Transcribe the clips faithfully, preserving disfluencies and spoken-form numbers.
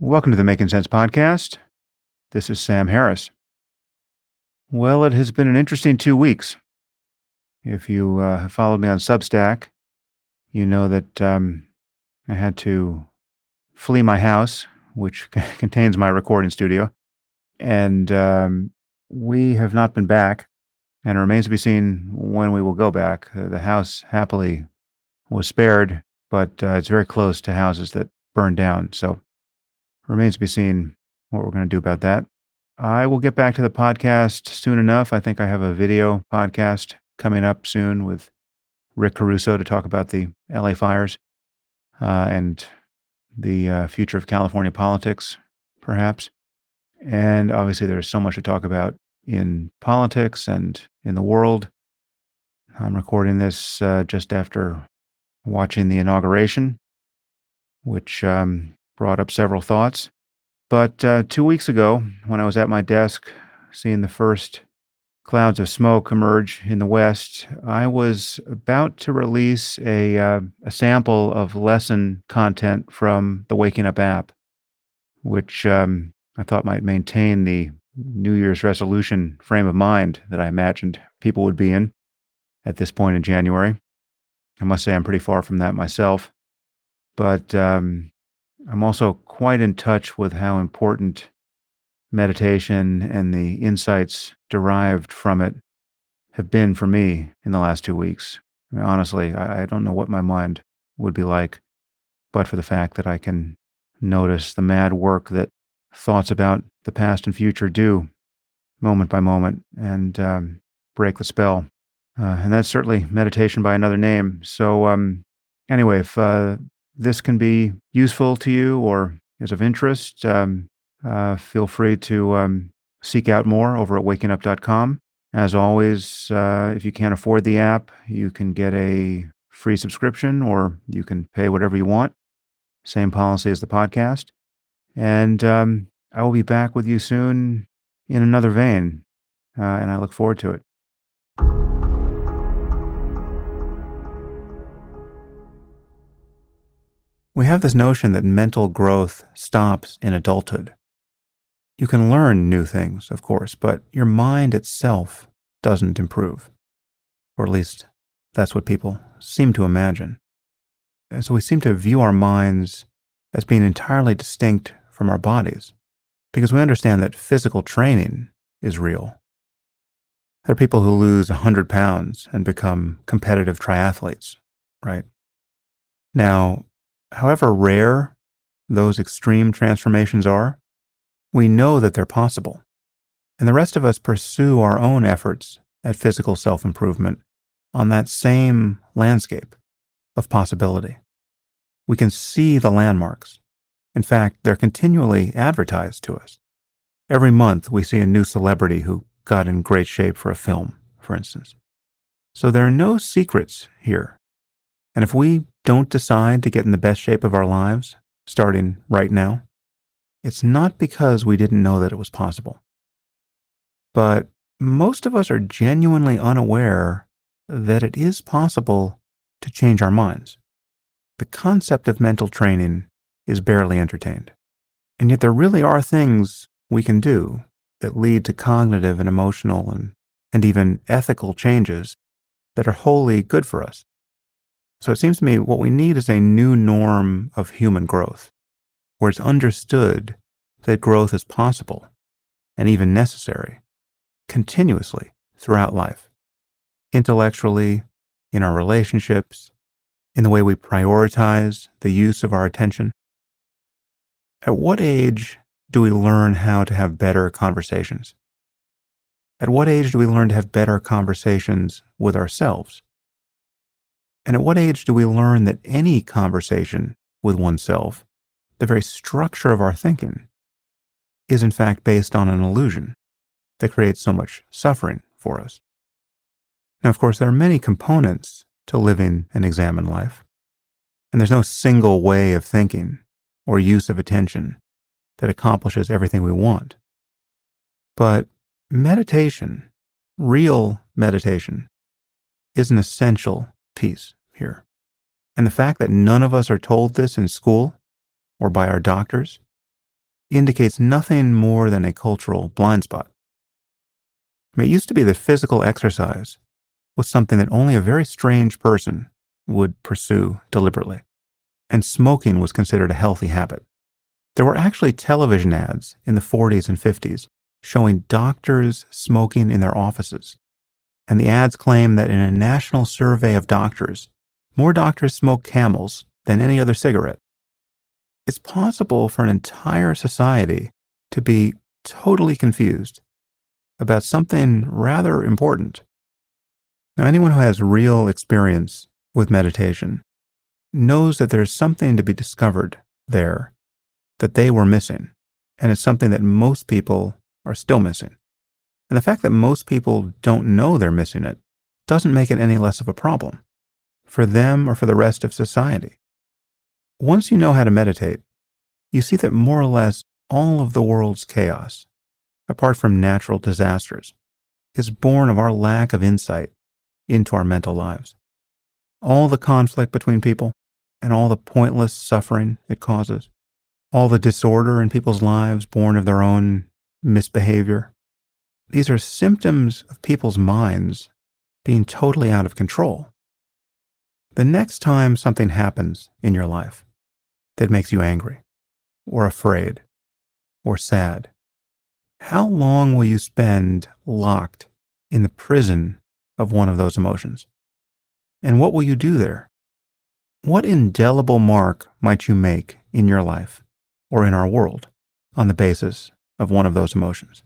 Welcome to the Making Sense podcast. This is Sam Harris. Well, it has been an interesting two weeks. If you uh, have followed me on Substack, you know that um, I had to flee my house, which c- contains my recording studio, and um, we have not been back, and it remains to be seen when we will go back. Uh, the house happily was spared, but uh, it's very close to houses that burned down, so remains to be seen what we're going to do about that. I will get back to the podcast soon enough. I think I have a video podcast coming up soon with Rick Caruso to talk about the L A fires uh, and the uh, future of California politics, perhaps. And obviously, there's so much to talk about in politics and in the world. I'm recording this uh, just after watching the inauguration, which um, brought up several thoughts. But uh, two weeks ago, when I was at my desk seeing the first clouds of smoke emerge in the west, I was about to release a, uh, a sample of lesson content from the Waking Up app, which um, I thought might maintain the New Year's resolution frame of mind that I imagined people would be in at this point in January. I must say I'm pretty far from that myself, but um, I'm also quite in touch with how important meditation and the insights derived from it have been for me in the last two weeks. I mean, honestly, I, I don't know what my mind would be like, but for the fact that I can notice the mad work that thoughts about the past and future do moment by moment and um, break the spell. Uh, and that's certainly meditation by another name. So, um, anyway, if uh, this can be useful to you or is of interest, um, uh, feel free to um, seek out more over at waking up dot com. As always, uh, if you can't afford the app, you can get a free subscription or you can pay whatever you want. Same policy as the podcast. And um, I will be back with you soon in another vein, uh, and I look forward to it. We have this notion that mental growth stops in adulthood. You can learn new things, of course, but your mind itself doesn't improve. Or at least that's what people seem to imagine. And so we seem to view our minds as being entirely distinct from our bodies because we understand that physical training is real. There are people who lose one hundred pounds and become competitive triathletes, right? Now, however rare those extreme transformations are, we know that they're possible. And the rest of us pursue our own efforts at physical self-improvement on that same landscape of possibility. We can see the landmarks. In fact, they're continually advertised to us. Every month, we see a new celebrity who got in great shape for a film, for instance. So there are no secrets here. And if we don't decide to get in the best shape of our lives, starting right now, it's not because we didn't know that it was possible. But most of us are genuinely unaware that it is possible to change our minds. The concept of mental training is barely entertained. And yet there really are things we can do that lead to cognitive and emotional and, and even ethical changes that are wholly good for us. So it seems to me what we need is a new norm of human growth, where it's understood that growth is possible and even necessary continuously throughout life, intellectually, in our relationships, in the way we prioritize the use of our attention. At what age do we learn how to have better conversations? At what age do we learn to have better conversations with ourselves? And at what age do we learn that any conversation with oneself, the very structure of our thinking, is in fact based on an illusion that creates so much suffering for us? Now, of course, there are many components to living an examined life, and there's no single way of thinking or use of attention that accomplishes everything we want. But meditation, real meditation, is an essential piece here. And the fact that none of us are told this in school or by our doctors indicates nothing more than a cultural blind spot. It used to be that physical exercise was something that only a very strange person would pursue deliberately, and smoking was considered a healthy habit. There were actually television ads in the forties and fifties showing doctors smoking in their offices, and the ads claim that in a national survey of doctors, more doctors smoke Camels than any other cigarette. It's possible for an entire society to be totally confused about something rather important. Now, anyone who has real experience with meditation knows that there's something to be discovered there that they were missing, and it's something that most people are still missing. And the fact that most people don't know they're missing it doesn't make it any less of a problem for them or for the rest of society. Once you know how to meditate, you see that more or less all of the world's chaos, apart from natural disasters, is born of our lack of insight into our mental lives. All the conflict between people and all the pointless suffering it causes, all the disorder in people's lives born of their own misbehavior, these are symptoms of people's minds being totally out of control. The next time something happens in your life that makes you angry, or afraid, or sad, how long will you spend locked in the prison of one of those emotions? And what will you do there? What indelible mark might you make in your life or in our world on the basis of one of those emotions?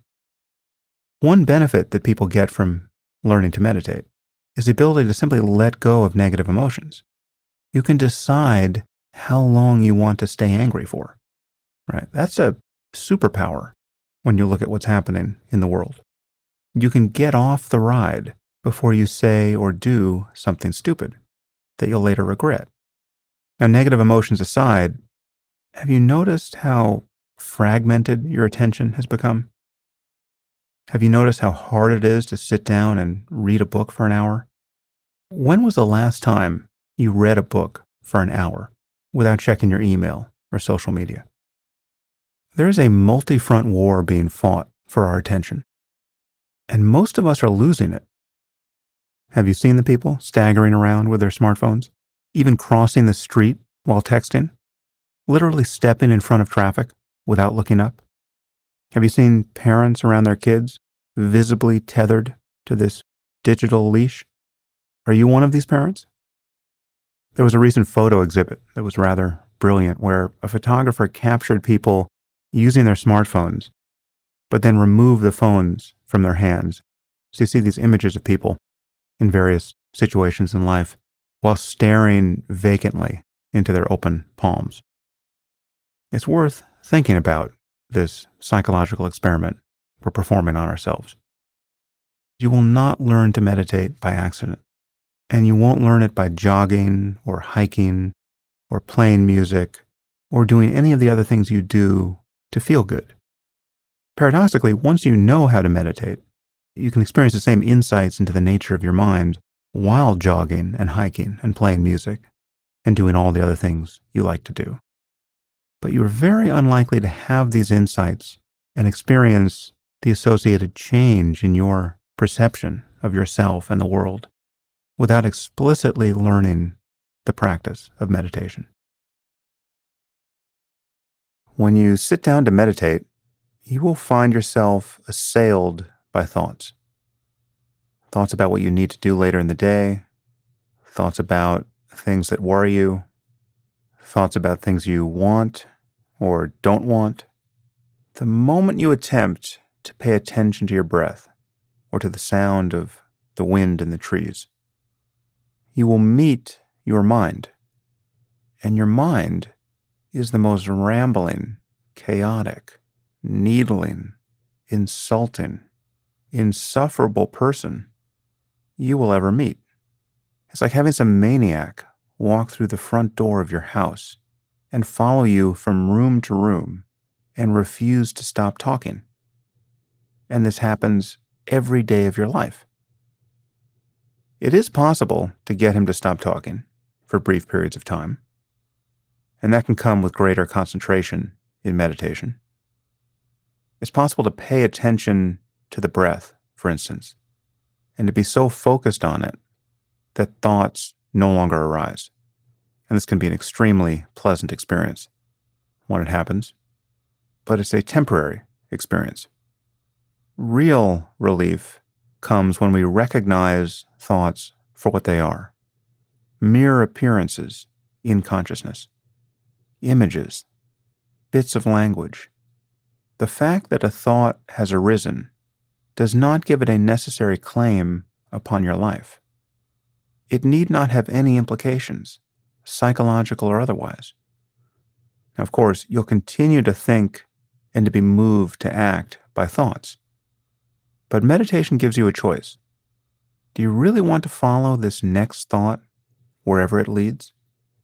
One benefit that people get from learning to meditate is the ability to simply let go of negative emotions. You can decide how long you want to stay angry for, right? That's a superpower when you look at what's happening in the world. You can get off the ride before you say or do something stupid that you'll later regret. Now, negative emotions aside, have you noticed how fragmented your attention has become? Have you noticed how hard it is to sit down and read a book for an hour? When was the last time you read a book for an hour without checking your email or social media? There is a multi-front war being fought for our attention, and most of us are losing it. Have you seen the people staggering around with their smartphones, even crossing the street while texting, literally stepping in front of traffic without looking up? Have you seen parents around their kids visibly tethered to this digital leash? Are you one of these parents? There was a recent photo exhibit that was rather brilliant where a photographer captured people using their smartphones, but then removed the phones from their hands. So you see these images of people in various situations in life while staring vacantly into their open palms. It's worth thinking about this psychological experiment we're performing on ourselves. You will not learn to meditate by accident, and you won't learn it by jogging or hiking or playing music or doing any of the other things you do to feel good. Paradoxically, once you know how to meditate, you can experience the same insights into the nature of your mind while jogging and hiking and playing music and doing all the other things you like to do. But you're very unlikely to have these insights and experience the associated change in your perception of yourself and the world without explicitly learning the practice of meditation. When you sit down to meditate, you will find yourself assailed by thoughts. Thoughts about what you need to do later in the day, thoughts about things that worry you, thoughts about things you want or don't want. The moment you attempt to pay attention to your breath or to the sound of the wind in the trees, you will meet your mind. And your mind is the most rambling, chaotic, needling, insulting, insufferable person you will ever meet. It's like having some maniac walk through the front door of your house and follow you from room to room and refuse to stop talking. And this happens every day of your life. It is possible to get him to stop talking for brief periods of time, and that can come with greater concentration in meditation. It's possible to pay attention to the breath, for instance, and to be so focused on it that thoughts no longer arise. And this can be an extremely pleasant experience when it happens, but it's a temporary experience. Real relief comes when we recognize thoughts for what they are: mere appearances in consciousness, images, bits of language. The fact that a thought has arisen does not give it a necessary claim upon your life. It need not have any implications, psychological or otherwise. Now, of course, you'll continue to think and to be moved to act by thoughts. But meditation gives you a choice. Do you really want to follow this next thought wherever it leads?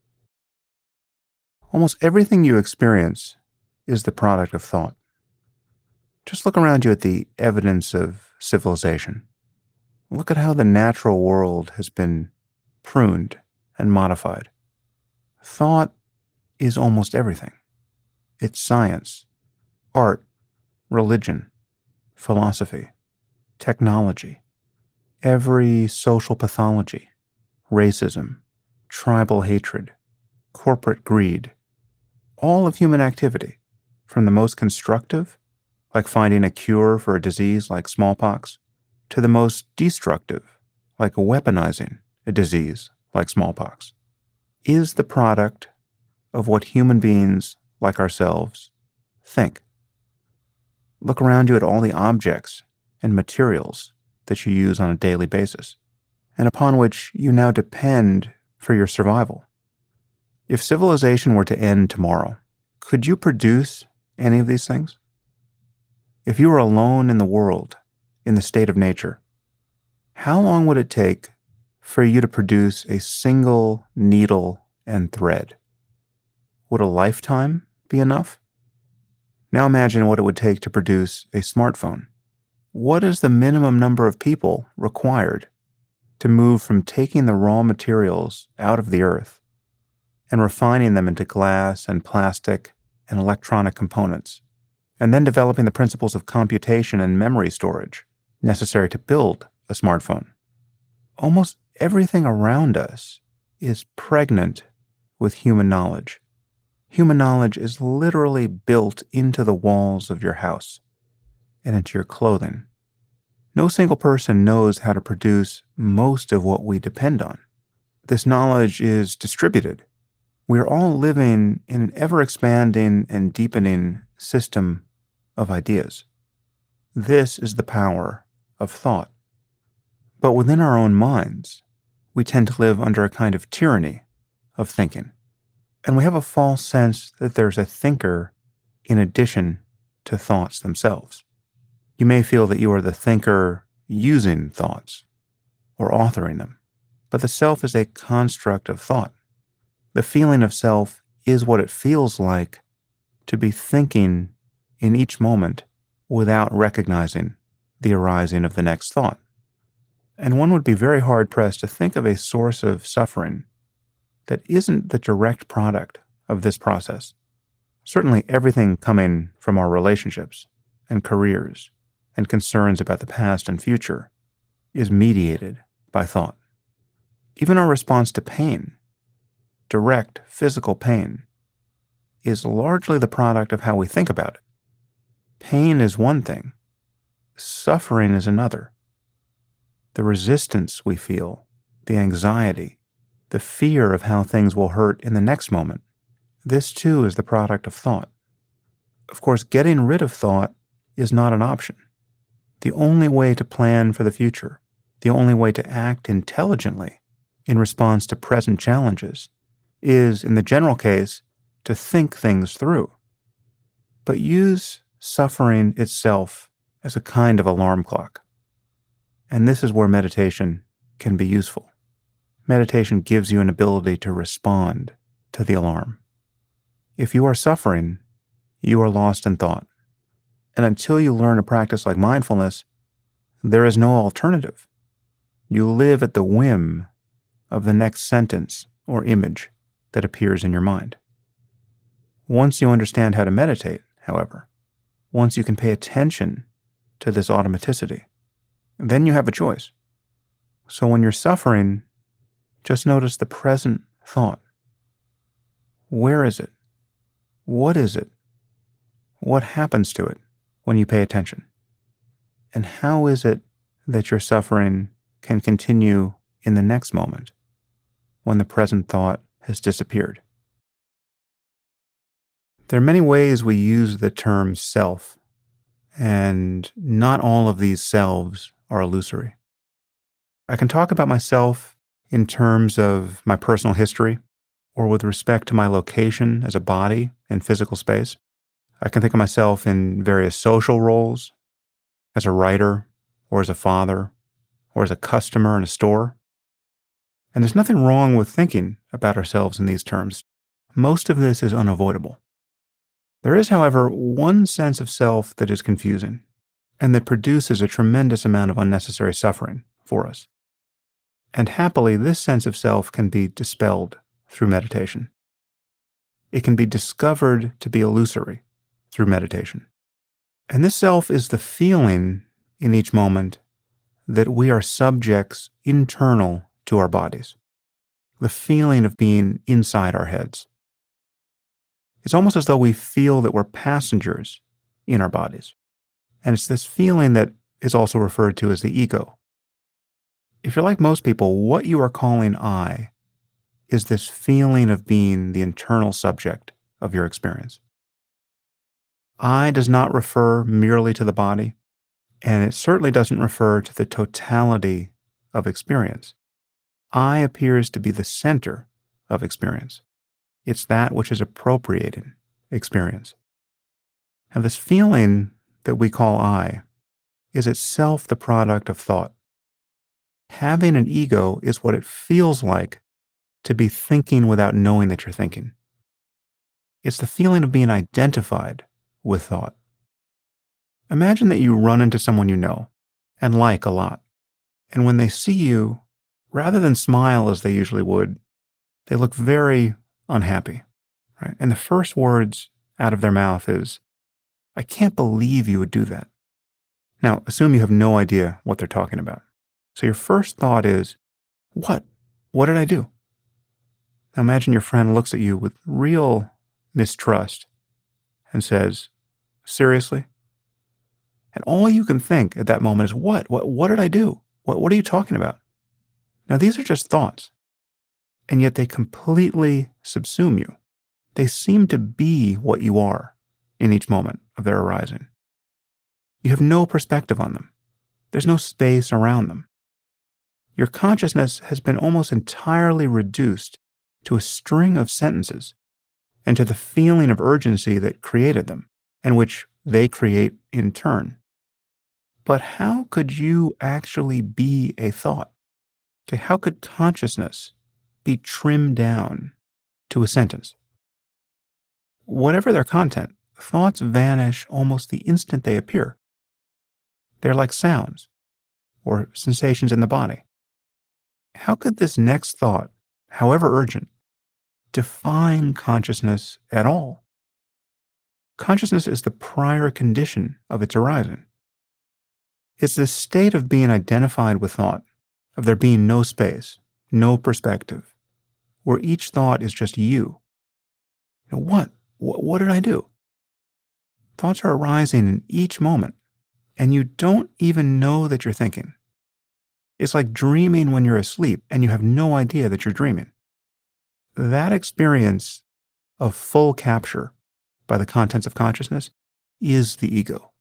Almost everything you experience is the product of thought. Just look around you at the evidence of civilization. Look at how the natural world has been pruned and modified. Thought is almost everything. It's science, art, religion, philosophy, technology, every social pathology, racism, tribal hatred, corporate greed, all of human activity, from the most constructive, like finding a cure for a disease like smallpox, to the most destructive, like weaponizing a disease like smallpox, is the product of what human beings like ourselves think. Look around you at all the objects and materials that you use on a daily basis, and upon which you now depend for your survival. If civilization were to end tomorrow, could you produce any of these things? If you were alone in the world, in the state of nature, how long would it take for you to produce a single needle and thread? Would a lifetime be enough? Now imagine what it would take to produce a smartphone. What is the minimum number of people required to move from taking the raw materials out of the earth and refining them into glass and plastic and electronic components, and then developing the principles of computation and memory storage necessary to build a smartphone? Almost everything around us is pregnant with human knowledge. Human knowledge is literally built into the walls of your house and into your clothing. No single person knows how to produce most of what we depend on. This knowledge is distributed. We are all living in an ever-expanding and deepening system of ideas. This is the power of thought. But within our own minds, we tend to live under a kind of tyranny of thinking. And we have a false sense that there's a thinker in addition to thoughts themselves. You may feel that you are the thinker using thoughts or authoring them, but the self is a construct of thought. The feeling of self is what it feels like to be thinking in each moment without recognizing the arising of the next thought. And one would be very hard-pressed to think of a source of suffering that isn't the direct product of this process. Certainly everything coming from our relationships and careers and concerns about the past and future is mediated by thought. Even our response to pain, direct physical pain, is largely the product of how we think about it. Pain is one thing, suffering is another. The resistance we feel, the anxiety, the fear of how things will hurt in the next moment, this too is the product of thought. Of course, getting rid of thought is not an option. The only way to plan for the future, the only way to act intelligently in response to present challenges, is, in the general case, to think things through. But use suffering itself as a kind of alarm clock. And this is where meditation can be useful. Meditation gives you an ability to respond to the alarm. If you are suffering, you are lost in thought. And until you learn a practice like mindfulness, there is no alternative. You live at the whim of the next sentence or image that appears in your mind. Once you understand how to meditate, however, once you can pay attention to this automaticity. Then you have a choice. So when you're suffering, just notice the present thought. Where is it? What is it? What happens to it when you pay attention? And how is it that your suffering can continue in the next moment when the present thought has disappeared? There are many ways we use the term self, and not all of these selves are illusory. I can talk about myself in terms of my personal history or with respect to my location as a body in physical space. I can think of myself in various social roles, as a writer or as a father or as a customer in a store. And there's nothing wrong with thinking about ourselves in these terms. Most of this is unavoidable. There is, however, one sense of self that is confusing and that produces a tremendous amount of unnecessary suffering for us. And happily, this sense of self can be dispelled through meditation. It can be discovered to be illusory through meditation. And this self is the feeling in each moment that we are subjects internal to our bodies, the feeling of being inside our heads. It's almost as though we feel that we're passengers in our bodies. And it's this feeling that is also referred to as the ego. If you're like most people, what you are calling I is this feeling of being the internal subject of your experience. I does not refer merely to the body, and it certainly doesn't refer to the totality of experience. I appears to be the center of experience. It's that which is appropriating experience. And this feeling that we call I is itself the product of thought. Having an ego is what it feels like to be thinking without knowing that you're thinking. It's the feeling of being identified with thought. Imagine that you run into someone you know and like a lot, and when they see you, rather than smile as they usually would, they look very unhappy, right? And the first words out of their mouth is, "I can't believe you would do that." Now, assume you have no idea what they're talking about. So your first thought is, what? What did I do? Now imagine your friend looks at you with real mistrust and says, "Seriously?" And all you can think at that moment is, what? What, what did I do? What, what are you talking about? Now, these are just thoughts, and yet they completely subsume you. They seem to be what you are in each moment of their arising. You have no perspective on them. There's no space around them. Your consciousness has been almost entirely reduced to a string of sentences and to the feeling of urgency that created them and which they create in turn. But how could you actually be a thought? Okay, how could consciousness be trimmed down to a sentence? Whatever their content, thoughts vanish almost the instant they appear. They're like sounds or sensations in the body. How could this next thought, however urgent, define consciousness at all? Consciousness is the prior condition of its arising. It's this state of being identified with thought, of there being no space, no perspective, where each thought is just you. Now, what? What, what did I do? Thoughts are arising in each moment, and you don't even know that you're thinking. It's like dreaming when you're asleep and you have no idea that you're dreaming. That experience of full capture by the contents of consciousness is the ego.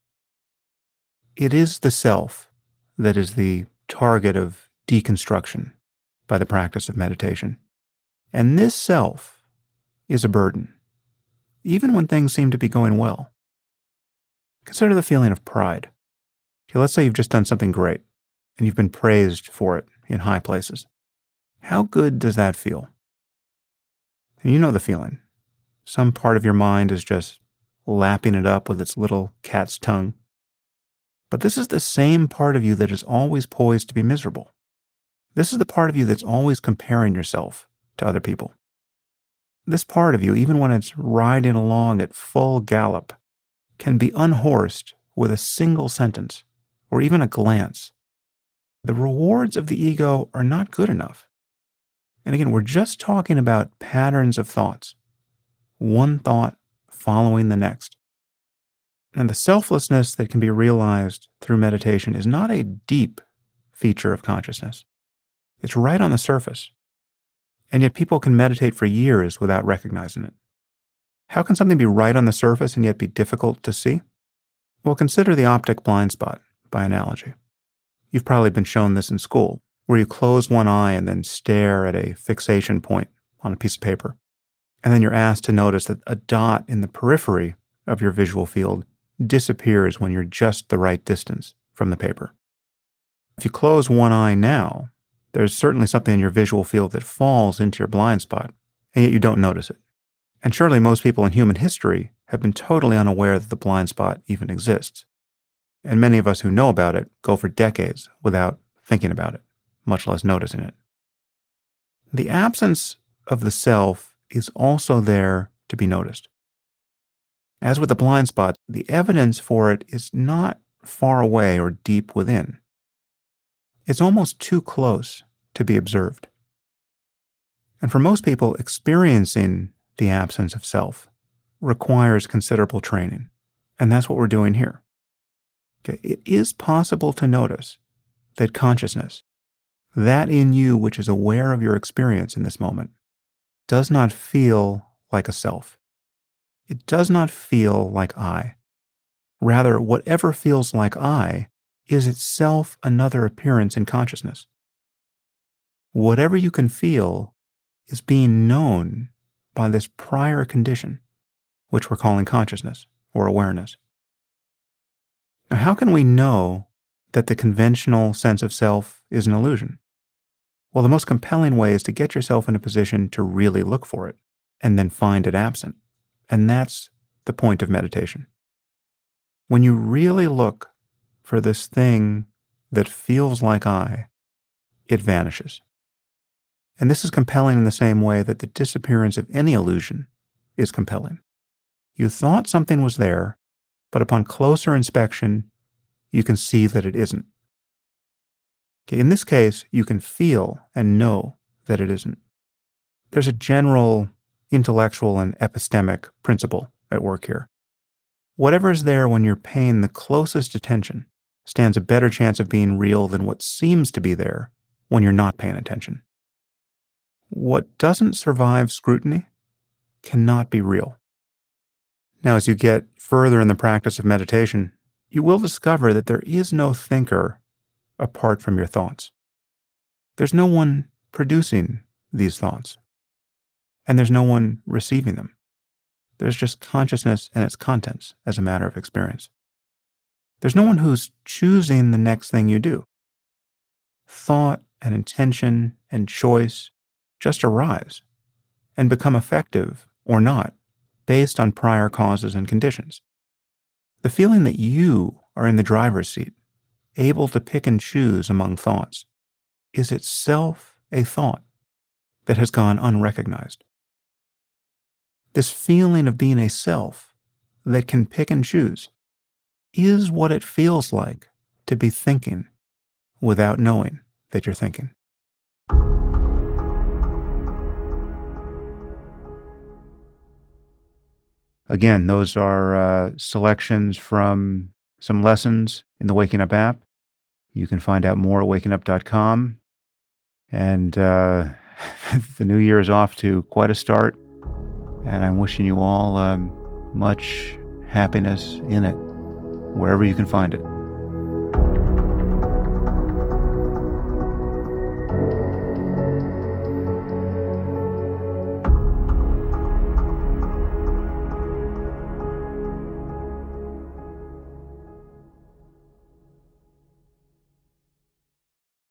It is the self that is the target of deconstruction by the practice of meditation. And this self is a burden, even when things seem to be going well. Consider the feeling of pride. Okay, let's say you've just done something great and you've been praised for it in high places. How good does that feel? And you know the feeling. Some part of your mind is just lapping it up with its little cat's tongue. But this is the same part of you that is always poised to be miserable. This is the part of you that's always comparing yourself to other people. This part of you, even when it's riding along at full gallop, can be unhorsed with a single sentence or even a glance, the rewards of the ego are not good enough. And again, we're just talking about patterns of thoughts, one thought following the next. And the selflessness that can be realized through meditation is not a deep feature of consciousness. It's right on the surface. And yet people can meditate for years without recognizing it. How can something be right on the surface and yet be difficult to see? Well, consider the optic blind spot by analogy. You've probably been shown this in school, where you close one eye and then stare at a fixation point on a piece of paper. And then you're asked to notice that a dot in the periphery of your visual field disappears when you're just the right distance from the paper. If you close one eye now, there's certainly something in your visual field that falls into your blind spot, and yet you don't notice it. And surely most people in human history have been totally unaware that the blind spot even exists. And many of us who know about it go for decades without thinking about it, much less noticing it. The absence of the self is also there to be noticed. As with the blind spot, the evidence for it is not far away or deep within. It's almost too close to be observed. And for most people, experiencing the absence of self requires considerable training. And that's what we're doing here. Okay, it is possible to notice that consciousness, that in you which is aware of your experience in this moment, does not feel like a self. It does not feel like I. Rather, whatever feels like I is itself another appearance in consciousness. Whatever you can feel is being known by this prior condition, which we're calling consciousness or awareness. Now, how can we know that the conventional sense of self is an illusion? Well, the most compelling way is to get yourself in a position to really look for it and then find it absent. And that's the point of meditation. When you really look for this thing that feels like I, it vanishes. And this is compelling in the same way that the disappearance of any illusion is compelling. You thought something was there, but upon closer inspection, you can see that it isn't. Okay, in this case, you can feel and know that it isn't. There's a general intellectual and epistemic principle at work here. Whatever is there when you're paying the closest attention stands a better chance of being real than what seems to be there when you're not paying attention. What doesn't survive scrutiny cannot be real. Now, as you get further in the practice of meditation, you will discover that there is no thinker apart from your thoughts. There's no one producing these thoughts, and there's no one receiving them. There's just consciousness and its contents as a matter of experience. There's no one who's choosing the next thing you do. Thought and intention and choice just arise and become effective or not based on prior causes and conditions. The feeling that you are in the driver's seat, able to pick and choose among thoughts, is itself a thought that has gone unrecognized. This feeling of being a self that can pick and choose is what it feels like to be thinking without knowing that you're thinking. Again, those are uh, selections from some lessons in the Waking Up app. You can find out more at waking up dot com. And uh, the new year is off to quite a start. And I'm wishing you all um, much happiness in it, wherever you can find it.